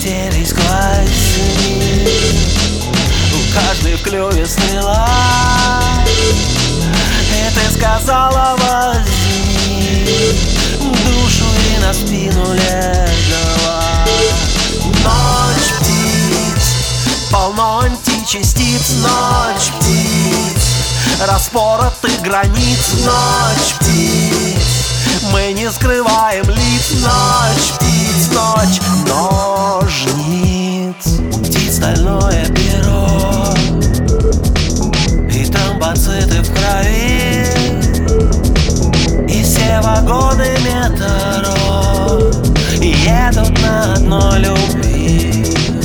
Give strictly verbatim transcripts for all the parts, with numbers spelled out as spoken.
слетелись гвозди. У каждой в клюве стрела, и ты сказала: возьми душу и на спину легла. Ночь птиц, полно античастиц. Ночь птиц, распоротых границ. Ночь птиц, мы не скрываем лиц. Ночь птиц, ночь ножниц. У птиц стальное перо, и тромбоциты в крови, и все вагоны метро едут на одной любви.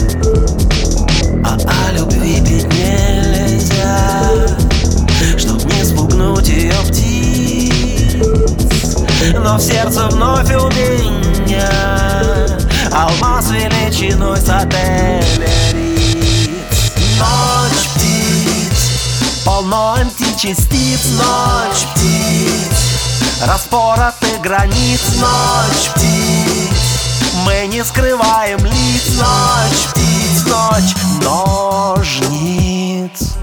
А о любви петь нельзя, чтоб не спугнуть ее птиц. Но в сердце вновь у меня алмаз величиной с отель Риц. Ночь птиц, полно античастиц. Ночь птиц, распоротых границ. Ночь птиц, мы не скрываем лиц. Ночь птиц, ночь ножниц.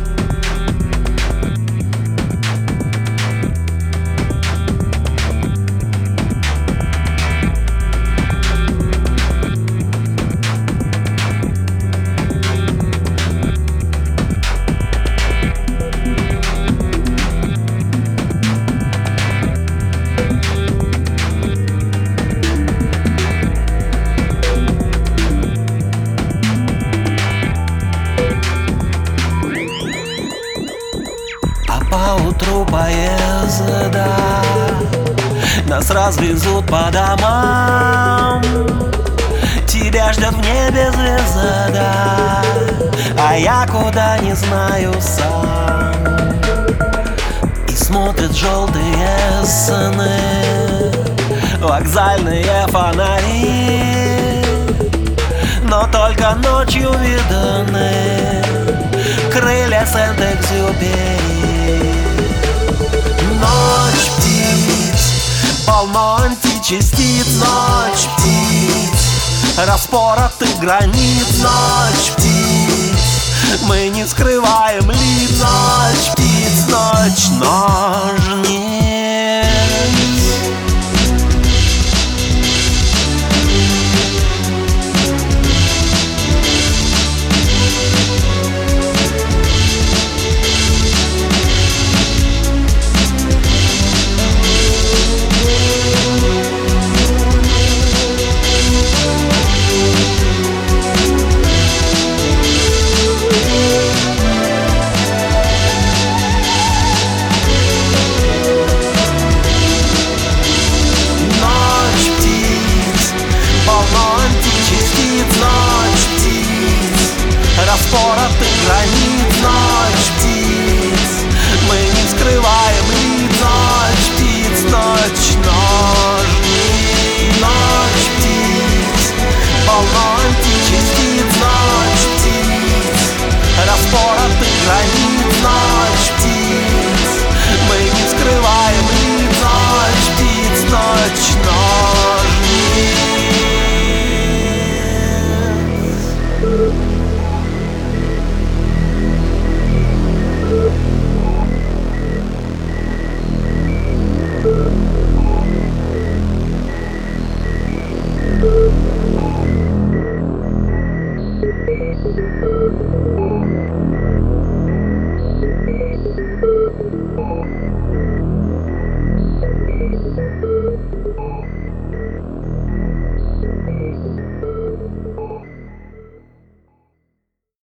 Поутру поезда нас развезут по домам. Тебя ждет в небе звезда, а я куда не знаю сам. И смотрят желтые сны, вокзальные фонари, но только ночью видны крылья Сент-Экзюпери. Ночь птиц, полно античастиц. Ночь птиц, распоротых границ. Ночь птиц, мы не скрываем лиц. Ночь птиц, ночь ножниц.